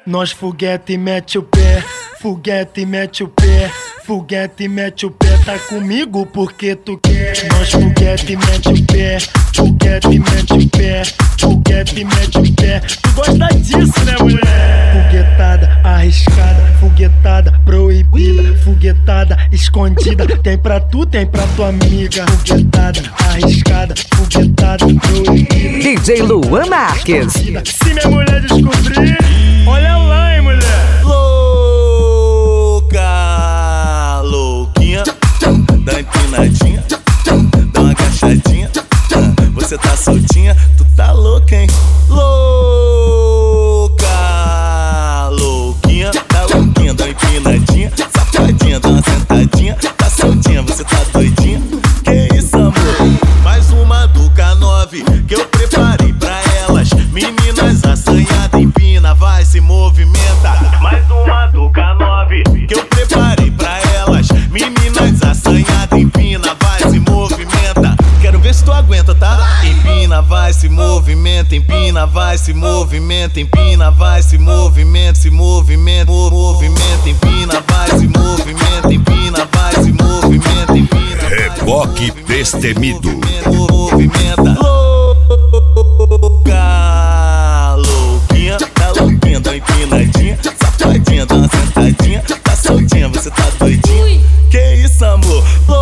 Nós foguete mete o pé, foguete mete o pé, foguete mete o pé. Tá comigo porque tu quer. Nós foguete mete o pé, foguete mete o pé, foguete mete o pé. Tu gosta disso, né, mulher? Foguetada arriscada, foguetada proibida, foguetada escondida. Tem pra tu, tem pra tua amiga. Foguetada arriscada, foguetada proibida. DJ Luan Marques. Se minha mulher descobrir, olha lá, hein, mulher. Louca, louquinha, dá empinadinha, dá uma agachadinha. Você tá soltinha, tu tá louca, hein? Louca, louquinha, tá louquinha, dá uma empinadinha, safadinha, dá uma sentadinha. Tá soltinha, você tá doidinha. Que isso, amor? Mais uma do K9 que eu preparei pra elas. Meninas assanhadas, empina, vai, se movimenta. Mais uma do K9 que eu preparei pra elas. Meninas assanhadas, empina, vai, se movimenta. Quero ver se tu aguenta, tá? Empina, vai, se movimenta, empina, vai, se movimenta, empina, vai, se movimenta, se movimenta, movimenta, empina, vai, se movimenta, empina, vai, se movimenta, empina. Reboque destemido. Movimenta. Louca, louquinha, tá louquinha, dá uma empinadinha, safadinha, dá uma sentadinha. Tá soltinha, você tá doidinha. Que isso, amor?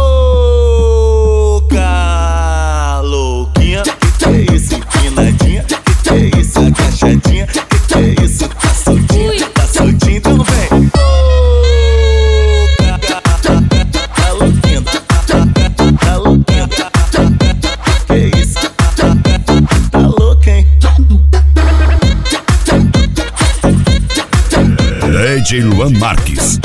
Louca, louquinha, que é isso? Empinadinha, que é isso? Agachadinha, que é isso? Tá soltinha, tá soltinha, então vem. Louca, tá louquinha, tá louquinha. Que isso? Tá louca, hein? DJ Luan Marques.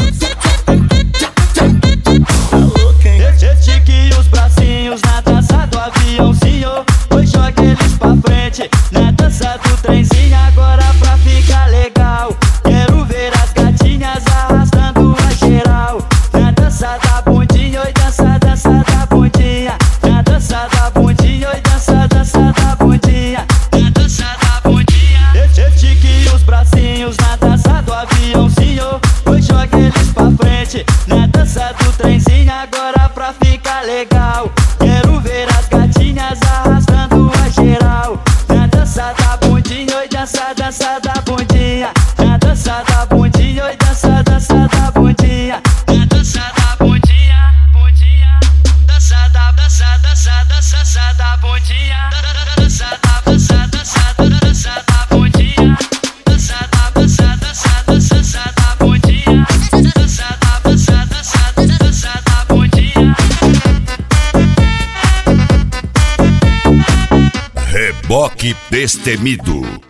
Estique os bracinhos na dança do aviãozinho. Pois joga eles pra frente na dança do trenzinho. Agora pra ficar legal, quero ver as gatinhas arrastando a geral. Na dança da bundinha, oi, dança, dança da bundinha. Na dança da bundinha, oi, dança, dança da bundinha. Na dança da bundinha. Estique os bracinhos na dança do aviãozinho. Pois joga eles pra frente na dança do trenzinho. Agora pra ficar legal, quero ver as gatinhas arrastando a geral. Na dança da bundinha, oi, dança, dança da bundinha. Na dança da bundinha, oi, dança, dança da bundinha. Na dança da bundinha, bundinha. Dança da, dança, dança, dança da bundinha. Dança da, dança, dança, dança da bundinha. Dança da, dança, dança, dança da bundinha. Dança da, dança, dança, dança da bundinha. Reboque destemido.